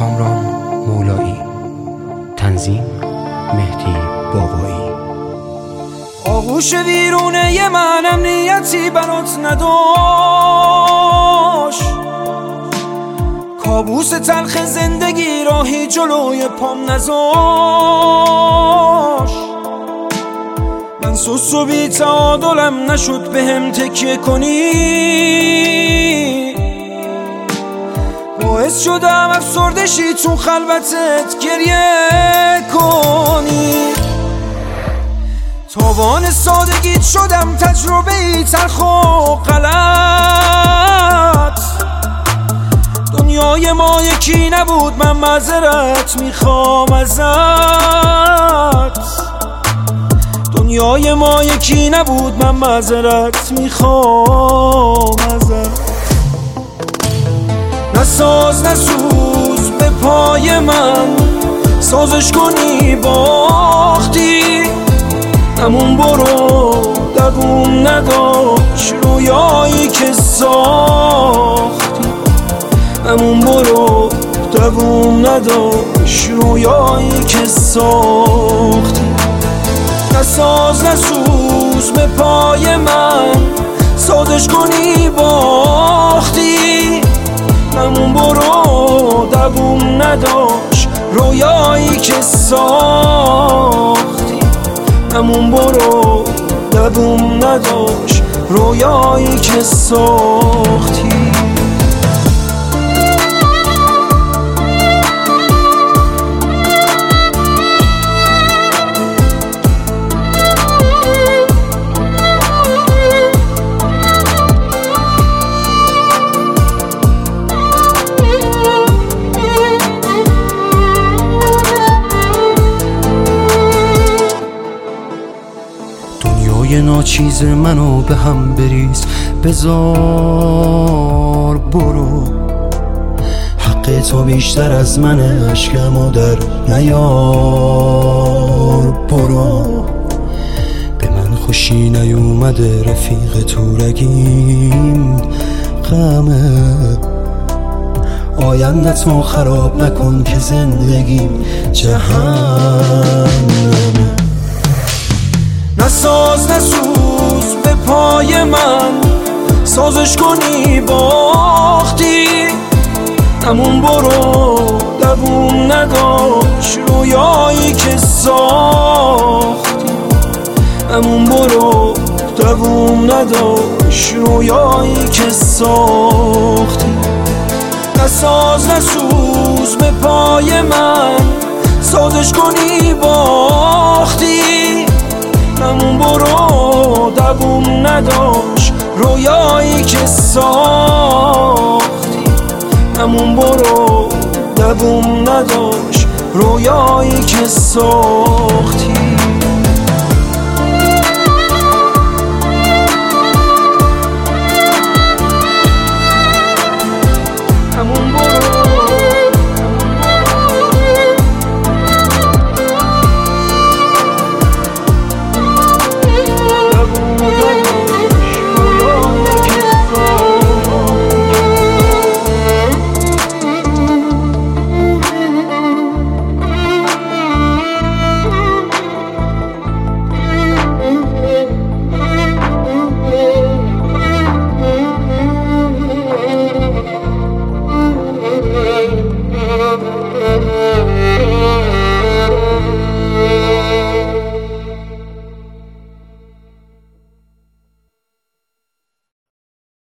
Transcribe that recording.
کامران مولایی، تنظیم مهدی بابایی. آغوش ویرونه من امنیتی برات نداشت، کابوس تلخ زندگی راهی جلوی پام نذاشت. من سوس و بی تعادلم نشد بهم تکیه کنی، باعث شدم افسردشی تو خلوتت گریه کنی. تاوان سادگیت شدم تجربه‌ای تلخ و غلط. دنیای ما یکی نبود، من معذرت میخوام ازت. دنیای ما یکی نبود، من معذرت میخوام ازت. نساز نسوز به پای من، سازش کنی باختی. همون برو دووم نداشت رویایی که ساختی. همون برو دووم نداشت رویایی که ساختی. نساز نسوز به پای من، سازش کنی باختی. همون برو دووم نداشت رویایی که ساختی. همون برو دووم نداشت رویایی که ساختی. یه ناچیز منو به هم بریز، بذار برو. حق تو بیشتر از منه، عشقمو در نیار برو. به من خوشی نیومده رفیق تو رگیم غمه. آینده‌تو خراب نکن که زندگیم جهنمه. نساز نسوز به پای من، سازش کنی باختی. همون برو دووم نداشت رویایی که ساختی. همون برو دووم نداشت رویایی که ساختی. نساز نسوز به پای من، سازش کنی باختی. همون برو دووم نداشت رویایی که ساختی. همون برو دووم نداشت رویایی که ساختی.